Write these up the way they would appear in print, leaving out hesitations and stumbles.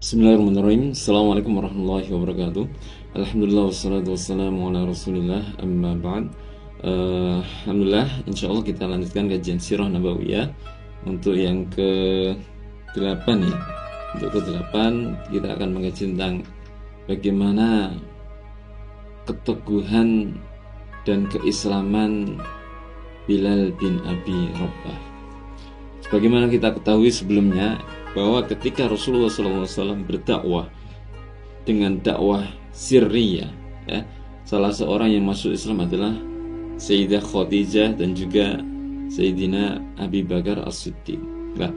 Bismillahirrahmanirrahim. Assalamualaikum warahmatullahi wabarakatuh. Alhamdulillah wassalatu wassalamu ala rasulillah amma ba'd. Alhamdulillah, insyaallah kita lanjutkan kajian Sirah Nabawiyah untuk yang ke-8 ya. Untuk ke-8 kita akan mengkaji tentang bagaimana keteguhan dan keislaman Bilal bin Abi Rabah. Sebagaimana kita ketahui sebelumnya bahwa ketika Rasulullah SAW berdakwah dengan dakwah sirriyah, ya, salah seorang yang masuk Islam adalah Sayyidah Khadijah dan juga Sayyidina Abi Bakar As-Siddiq. Nah,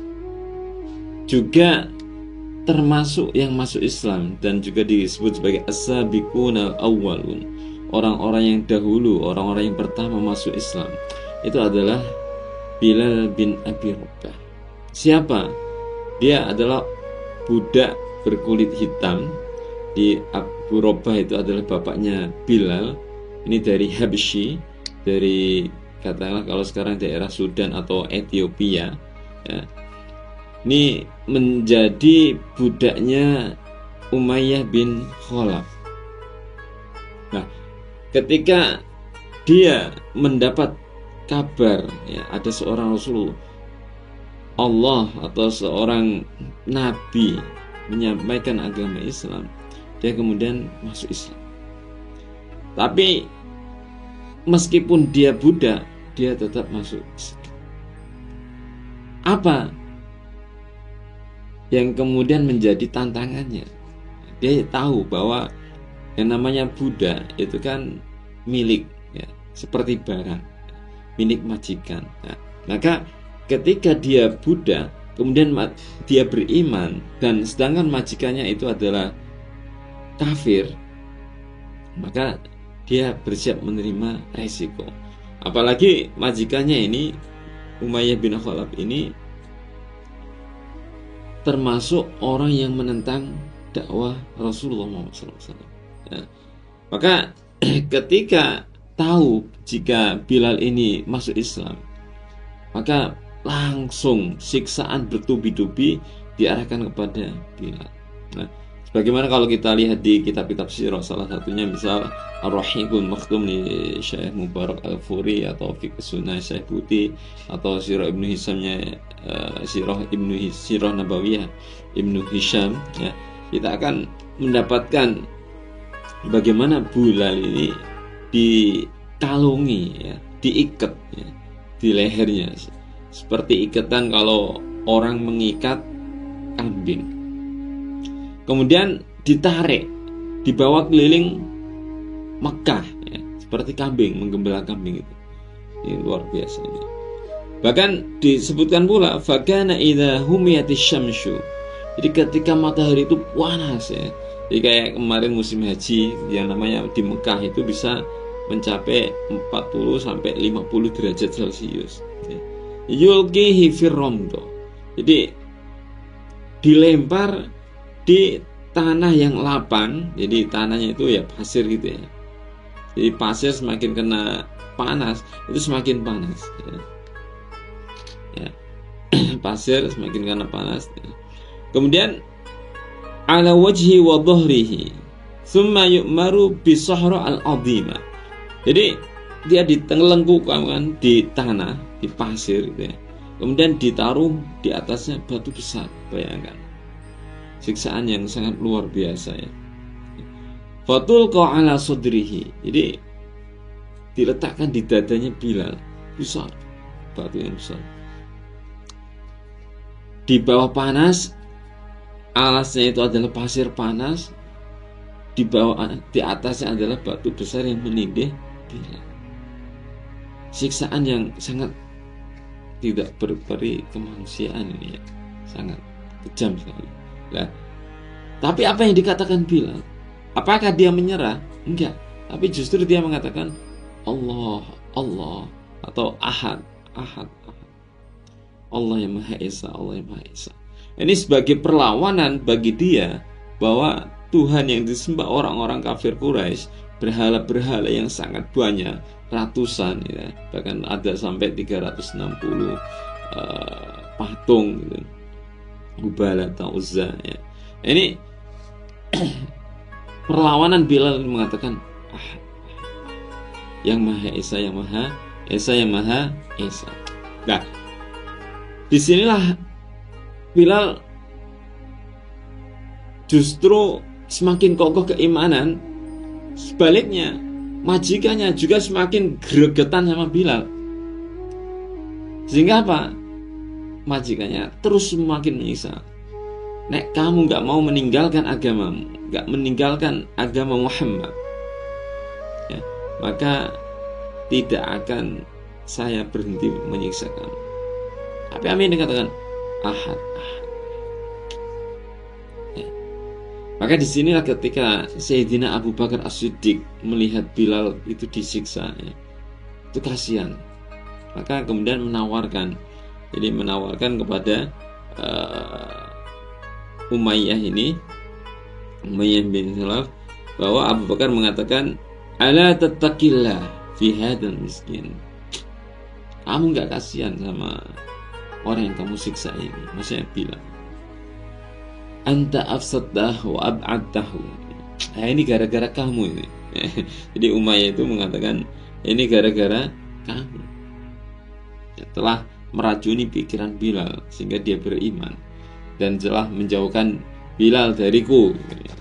juga termasuk yang masuk Islam dan juga disebut sebagai as-sabiqunal awwalun, orang-orang yang dahulu, orang-orang yang pertama masuk Islam, itu adalah Bilal bin Abi Rabah. Siapa? Dia adalah budak berkulit hitam. Di Abu Rabah itu adalah bapaknya Bilal. Ini dari Habsyi, dari katakanlah kalau sekarang daerah Sudan atau Ethiopia, ya. Ini menjadi budaknya Umayyah bin Khalaf. Nah, ketika dia mendapat kabar, ya, ada seorang Rasul Allah atau seorang Nabi menyampaikan agama Islam, dia kemudian masuk Islam. Tapi meskipun dia budak, dia tetap masuk Islam. Apa yang kemudian menjadi tantangannya? Dia tahu bahwa yang namanya budak itu kan milik, ya, seperti barang, milik majikan. Nah, maka ketika dia budak, kemudian dia beriman, dan sedangkan majikannya itu adalah kafir, maka dia bersiap menerima resiko. Apalagi majikannya ini, Umayyah bin Khalaf ini, termasuk orang yang menentang dakwah Rasulullah SAW. Ya. Maka ketika tahu jika Bilal ini masuk Islam, maka langsung siksaan bertubi-tubi diarahkan kepada Bilal. Nah, sebagaimana kalau kita lihat di kitab-kitab sirah, salah satunya misal Ar-Rahiqul Maktum di Syekh Mubarak Al-Furi, atau Fiqh Sunnah Syekh Buti, atau Sirah Ibnu Hisamnya Sirah Nabawiyah Ibnu Hisham, ya, kita akan mendapatkan bagaimana Bilal ini dikalungi, ya, diikat, ya, di lehernya seperti ikatan kalau orang mengikat kambing. Kemudian ditarik, dibawa keliling Mekah, ya, seperti kambing, menggembala kambing itu. Ini luar biasa ini. Bahkan disebutkan pula fakana idza humiyatis syamsu. Jadi ketika matahari itu panas, ya. Jadi kayak kemarin musim haji yang namanya di Mekah itu bisa mencapai 40 sampai 50 derajat Celcius. Ya. Yulqihi firramdo. Jadi dilempar di tanah yang lapang. Jadi tanahnya itu ya pasir gitu, ya. Jadi pasir semakin kena panas, itu semakin panas, ya. Ya. Pasir semakin kena panas, ya. Kemudian ala wajhi wa dhahrihi thumma yu'maru bi sahra al-'azima. Jadi dia ditelengkukkan di tanah, di pasir gitu, ya. Kemudian ditaruh di atasnya batu besar. Bayangkan siksaan yang sangat luar biasa, ya. Fatulqa ala sudrihi. Jadi diletakkan di dadanya Bilal, besar, batu yang besar. Di bawah panas, alasnya itu adalah pasir panas, di bawah, di atasnya adalah batu besar yang menindih Bilal. Siksaan yang sangat tidak berperi kemanusiaan ini, ya, sangat kejam sekali. Nah, tapi apa yang dikatakan Bilal? Apakah dia menyerah? Enggak. Tapi justru dia mengatakan Allah, Allah, atau Ahad, Ahad, Ahad. Allah yang Maha Esa, Allah yang Maha Esa. Ini sebagai perlawanan bagi dia bahwa Tuhan yang disembah orang-orang kafir Quraisy, berhala-berhala yang sangat banyak, ratusan, ya, bahkan ada sampai 360 patung gitu. Hubal atau Uzza, ya. Ini perlawanan Bilal mengatakan yang Maha Esa, yang Maha Esa, yang Maha Esa. Nah, disinilah Bilal justru semakin kokoh keimanan. Sebaliknya, majikannya juga semakin gregetan sama Bilal. Sehingga apa? Majikannya terus semakin menyiksa. Nek kamu gak mau meninggalkan agamamu, gak meninggalkan agama Muhammad, ya, maka tidak akan saya berhenti menyiksa kamu. Tapi Amin dikatakan ahad. Ya. Maka disinilah ketika Sayyidina Abu Bakar As-Siddiq melihat Bilal itu disiksa, ya, itu kasihan. Maka kemudian menawarkan kepada Umayyah bin Khalaf, bahwa Abu Bakar mengatakan, ala tattaqillah fi hadzal miskin. Kamu gak kasihan sama orang yang kamu siksa ini, maksudnya Bilal. Anta afsadtahu wa ab'adtahu. Nah, ini gara-gara kamu ini. Jadi Umayyah itu mengatakan ini gara-gara kamu. Telah meracuni pikiran Bilal sehingga dia beriman dan telah menjauhkan Bilal dariku.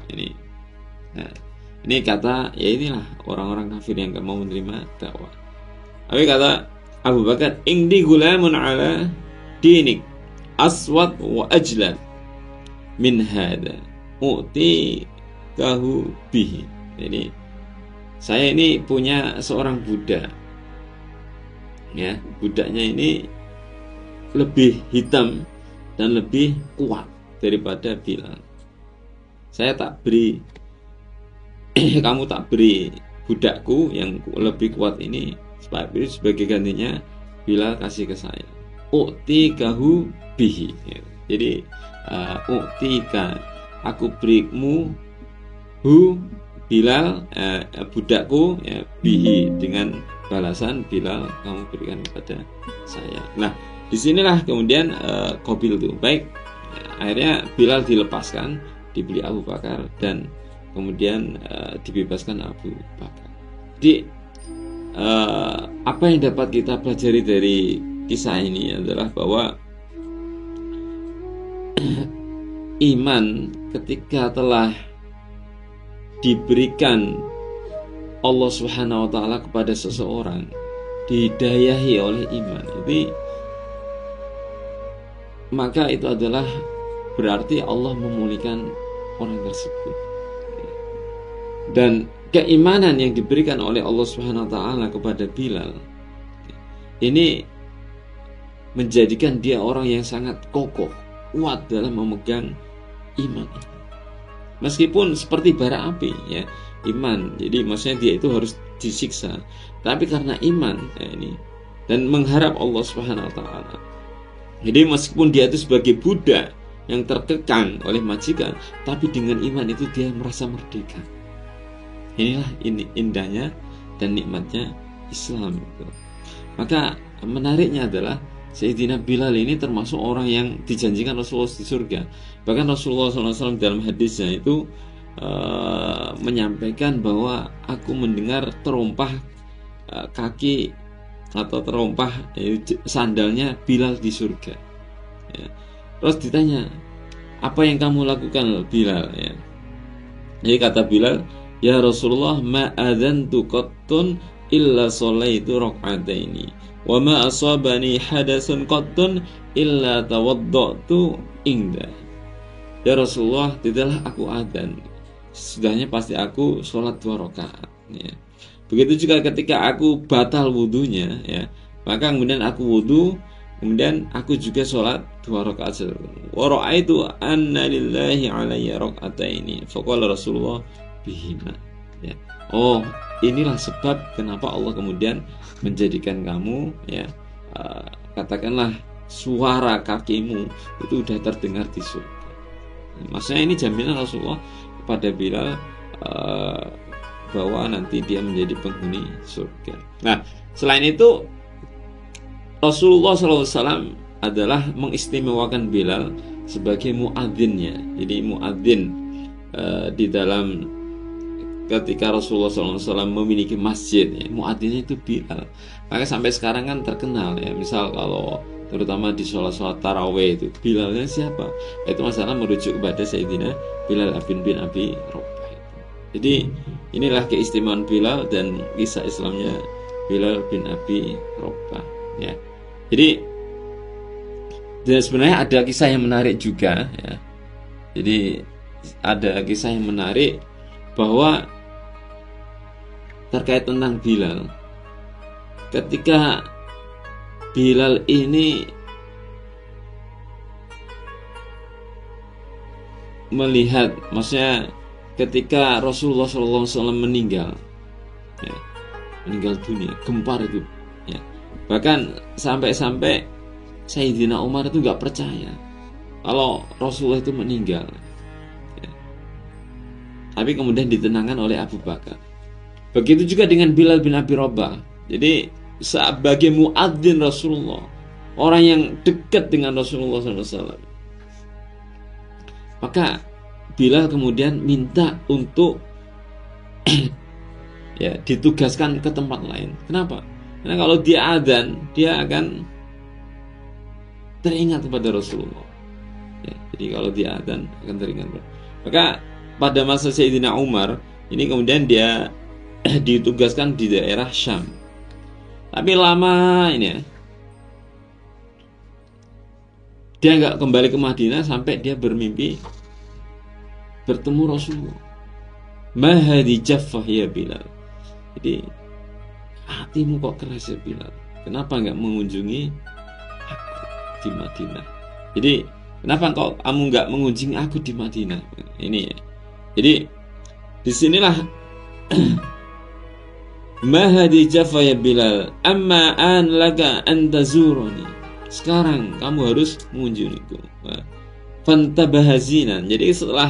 Ini kata, ya inilah orang-orang kafir yang gak mau menerima dakwah. Tapi kata Abu Bakar, indi gulamun ala dinik aswad wa ajlad min hada u'ti kahu bihi. Jadi saya ini punya seorang budak, ya, budaknya ini lebih hitam dan lebih kuat daripada Bilal. Saya tak beri kamu tak beri budakku yang lebih kuat ini sebagai gantinya Bilal kasih ke saya. U'ti kahu bihi. Jadi u'tika, aku berimu hu Bilal, budakku, ya, bihi, dengan balasan Bilal kamu berikan kepada saya. Nah, disinilah kemudian Qabil itu baik. Akhirnya Bilal dilepaskan, dibeli Abu Bakar, dan kemudian dibebaskan Abu Bakar. Jadi apa yang dapat kita pelajari dari kisah ini adalah bahwa iman ketika telah diberikan Allah Subhanahu wa ta'ala kepada seseorang, dihidayahi oleh iman, jadi maka itu adalah berarti Allah memulihkan orang tersebut. Dan keimanan yang diberikan oleh Allah Subhanahu wa ta'ala kepada Bilal ini menjadikan dia orang yang sangat kokoh, kuat dalam memegang iman. Meskipun seperti bara api, ya, iman. Jadi maksudnya dia itu harus disiksa, tapi karena iman, ya, ini, dan mengharap Allah Subhanahu wa ta'ala. Jadi meskipun dia itu sebagai budak yang terkekang oleh majikan, tapi dengan iman itu dia merasa merdeka. Inilah indahnya dan nikmatnya Islam itu. Maka menariknya adalah Sayyidina Bilal ini termasuk orang yang dijanjikan Rasulullah di surga. Bahkan Rasulullah SAW dalam hadisnya itu menyampaikan bahwa aku mendengar terompah kaki atau terompah sandalnya Bilal di surga. Ya. Terus ditanya, apa yang kamu lakukan Bilal? Ya. Jadi kata Bilal, ya Rasulullah, ma adzantu qattun illa sholaitu rak'ataini wa ma asabani hadasun qattun illa tawaddatu inda. Ya Rasulullah, tidaklah aku adzan, sesudahnya pasti aku sholat 2 rakaat, ya. Begitu juga ketika aku batal wudunya, ya, maka kemudian aku wudu, kemudian aku juga sholat 2 rakaat. Wa ra'aitu anna lillahi alayya rak'ataini faqala Rasulullah bihima, ya. Oh, inilah sebab kenapa Allah kemudian menjadikan kamu, ya, katakanlah suara kakimu itu sudah terdengar di surga. Maksudnya ini jaminan Rasulullah kepada Bilal bahwa nanti dia menjadi penghuni surga. Nah, selain itu Rasulullah SAW adalah mengistimewakan Bilal sebagai muadzinnya. Jadi muadzin di dalam ketika Rasulullah SAW memiliki masjid, ya, muadzinnya itu Bilal. Maka sampai sekarang kan terkenal ya, misal kalau terutama di sholat taraweh itu Bilalnya siapa? Itu masalah merujuk kepada Sayyidina Bilal bin Abi Rabah. Jadi inilah keistimewaan Bilal dan kisah Islamnya Bilal bin Abi Rabah ya. Jadi dan sebenarnya ada kisah yang menarik juga ya. Jadi ada kisah yang menarik bahwa terkait tentang Bilal. Ketika Bilal ini melihat, maksudnya ketika Rasulullah SAW meninggal, ya, meninggal dunia, gempar itu, ya. Bahkan sampai-sampai Sayyidina Umar itu nggak percaya kalau Rasulullah itu meninggal, ya. Tapi kemudian ditenangkan oleh Abu Bakar. Begitu juga dengan Bilal bin Abi Rabah. Jadi sebagai muadzin Rasulullah, orang yang dekat dengan Rasulullah SAW, maka Bilal kemudian minta untuk ya ditugaskan ke tempat lain. Kenapa? Karena kalau dia adzan, dia akan teringat kepada Rasulullah. Ya, jadi kalau dia adzan akan teringat. Maka pada masa Sayyidina Umar ini kemudian dia ditugaskan di daerah Syam. Tapi lama ini ya, dia nggak kembali ke Madinah sampai dia bermimpi bertemu Rasulullah. Mahadi jaffah ya Bilal. Jadi hatimu kok keras ya Bilal, kenapa nggak mengunjungi aku di Madinah? Jadi kenapa kamu nggak mengunjungi aku di Madinah? Ini ya. Jadi disinilah Mahadi jaffah ya Bilal, amma an laka an tazurani. Sekarang kamu harus mengunjungiku. Fantabahazinan. Jadi setelah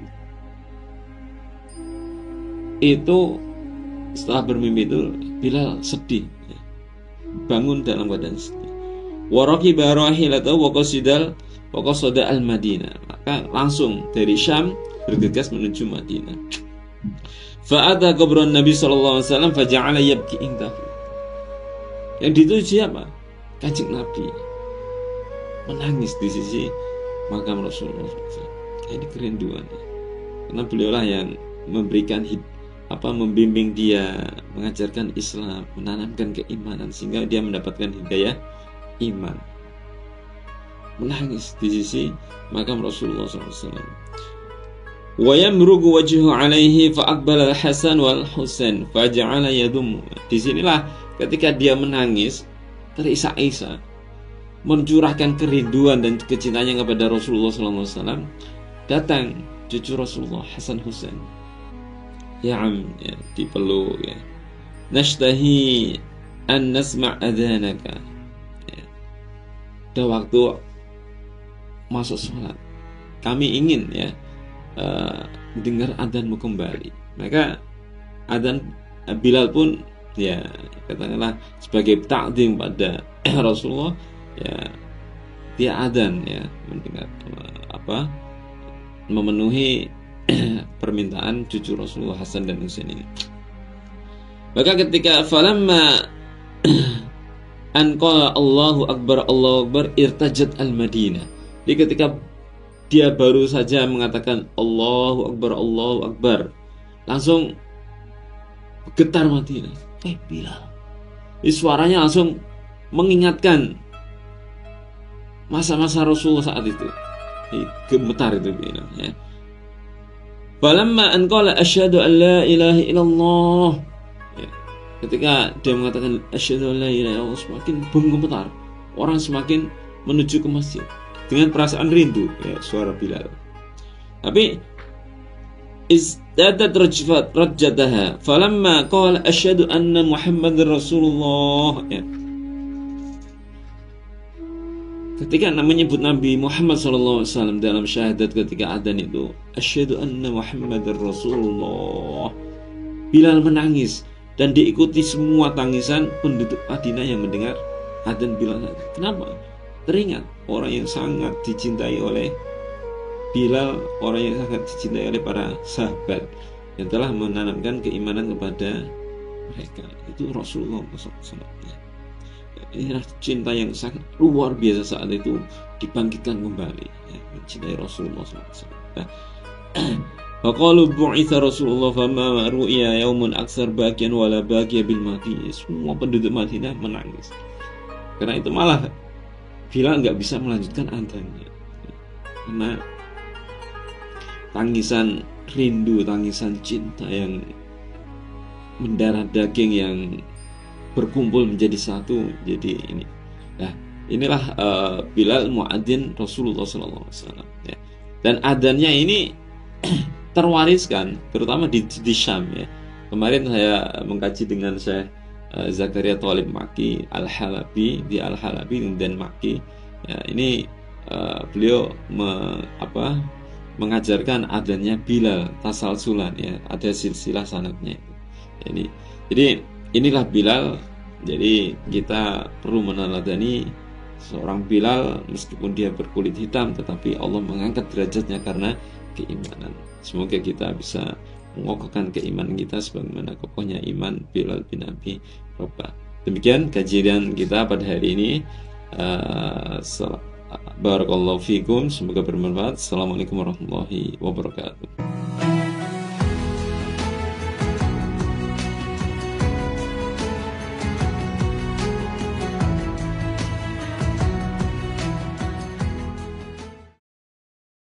bermimpi itu Bilal sedih, bangun dalam keadaan sedih. Waraqiba rahilatahu wa qasada al-Madinah. Maka langsung dari Syam bergegas menuju Madinah. Fa'ata qabran Nabi sallallahu alaihi wasallam faja'ala yabki indahu. Yang dituju siapa? Kanjeng Nabi menangis di sisi makam Rasulullah SAW. Ini kerinduan, karena beliaulah yang memberikan membimbing dia, mengajarkan Islam, menanamkan keimanan sehingga dia mendapatkan hidayah iman. Menangis di sisi makam Rasulullah SAW. Wa yamrugu wajhu alaihi fa aqbala al-Hasan wal Husain fa ja'ala yadum. Disinilah ketika dia menangis terisak-isak, mencurahkan kerinduan dan kecintaannya kepada Rasulullah SAW, datang cucu Rasulullah Hasan Husain. Ya am, ya, dipeluk ya. Nashtahi an nasma' adhanaka. Ya. Dah waktu masuk sholat, kami ingin ya dengar adzanmu kembali. Maka adzan Bilal pun ya katakanlah sebagai takdim pada Rasulullah, ya dia adzan ya, mendengar memenuhi permintaan cucu Rasulullah Hasan dan Husain ini. Maka ketika falamma an qala Allahu akbar irtajat al-Madinah. Jadi ketika dia baru saja mengatakan Allahu akbar, langsung getar Madinah. Bilal. Ini suaranya langsung mengingatkan masa-masa Rasulullah saat itu. Gemetar itu Bilal ya. Falamma an qala asyhadu an la ilaha illallah. Ya. Ketika dia mengatakan asyhadu an la ilaha illallah, semakin bergemetar. Orang semakin menuju ke masjid dengan perasaan rindu ya, suara Bilal. Tapi izdadat rajjataha falamma qala asyhadu anna Muhammadar Rasulullah ya. Ketika menyebut Nabi Muhammad SAW dalam syahadat ketika adzan itu, asyhadu anna Muhammadar Rasulullah, Bilal menangis dan diikuti semua tangisan penduduk Madinah yang mendengar adzan Bilal. Kenapa? Teringat orang yang sangat dicintai oleh Bilal orang yang sangat dicintai oleh para sahabat yang telah menanamkan keimanan kepada mereka. Itu Rasulullah SAW. Ini cinta yang sangat luar biasa saat itu dibangkitkan kembali, ya, mencintai Rasulullah SAW. Faqalu bu'itha Rasulullah fama ru'ya yaumun aksar bagian wala bagia bil Madinah. Semua penduduk Madinah menangis. Karena itu malah Bilal nggak bisa melanjutkan adzannya. Karena tangisan rindu, tangisan cinta yang mendarah daging yang berkumpul menjadi satu. Jadi ini, nah inilah Bilal muadzin Rasulullah SAW. Ya. Dan adzannya ini terwariskan, terutama di Syam. Ya. Kemarin saya mengkaji dengan Syekh Zakaria Thalib Maki Al-Halabi di Al-Halabi dan Maki. Ya, ini beliau mengajarkan adanya Bilal tasalsulan, ya, ada silsilah sanadnya. Jadi inilah Bilal. Jadi kita perlu meneladani seorang Bilal meskipun dia berkulit hitam, tetapi Allah mengangkat derajatnya karena keimanan. Semoga kita bisa mengokohkan keimanan kita sebagaimana kokohnya iman Bilal bin Abi Rabah. Demikian kajian kita pada hari ini. Barakallahu fikum, semoga bermanfaat. Assalamualaikum warahmatullahi wabarakatuh.